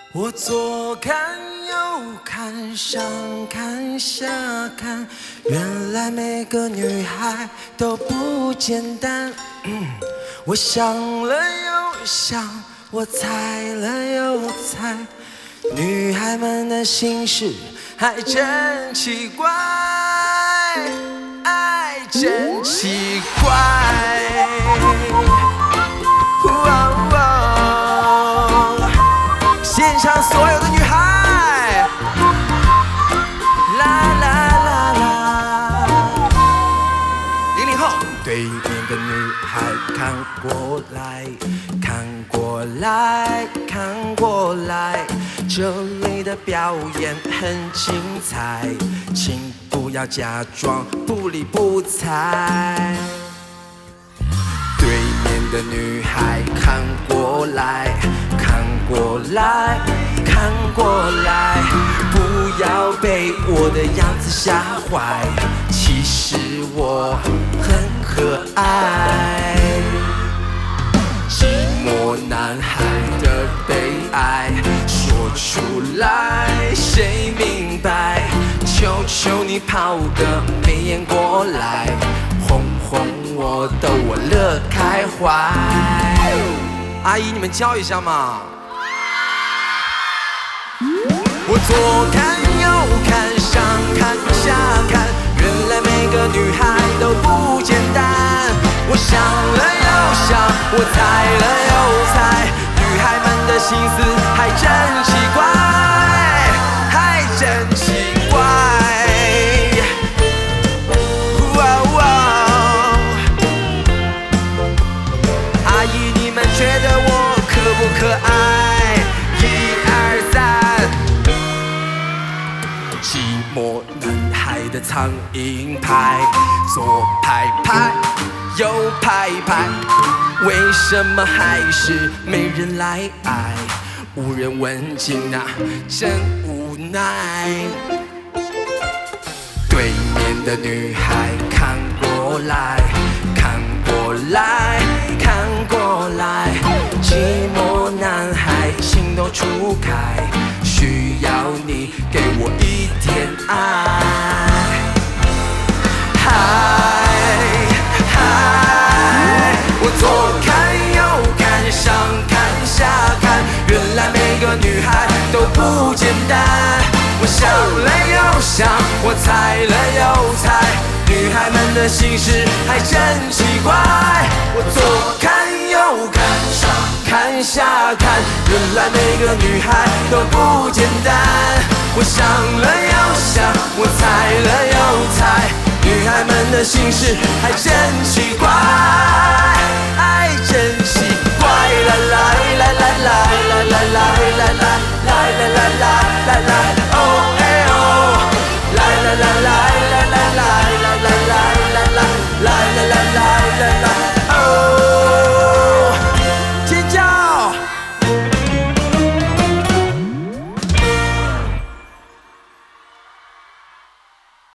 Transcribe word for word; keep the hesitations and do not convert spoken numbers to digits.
我左看右看，上看下看，原来每个女孩都不简单。嗯、我想了又想，我猜了又猜，女孩们的心事还真奇怪，爱真奇怪。现场所有的女孩，啦啦啦啦，零零后，对面的女孩看过来，看过来，看过来，这里的表演很精彩，请不要假装不理不睬。对面的女孩看过来，看过来，看过来，不要被我的样子吓坏，其实我很可爱。寂寞男孩的悲哀说出来谁明白？求求你抛个媚眼过来，哄哄我，逗我乐开怀。阿姨，你们教一下嘛。我左看右看，上看下看，原来每个女孩都不简单。我想了又想，我猜了又猜，女孩们的心思还真奇怪，还真奇怪。阿姨，你们觉得我可不可爱？一二三，寂寞男孩的苍蝇拍，左拍拍，右拍拍，为什么还是没人来爱？无人问津啊，真无奈。对面的女孩看过来，看过来，看过来，寂寞男孩心都初开，需要你给我一点爱。嗨嗨，我左看右看，上看下看，原来每个女孩都不简单。我想了又想，我猜了又猜，女孩们的心事还真奇怪。我左看右看，上看下看，原来每个女孩都不简单。我想了又想，我猜了又猜，女孩们的心事还真奇怪。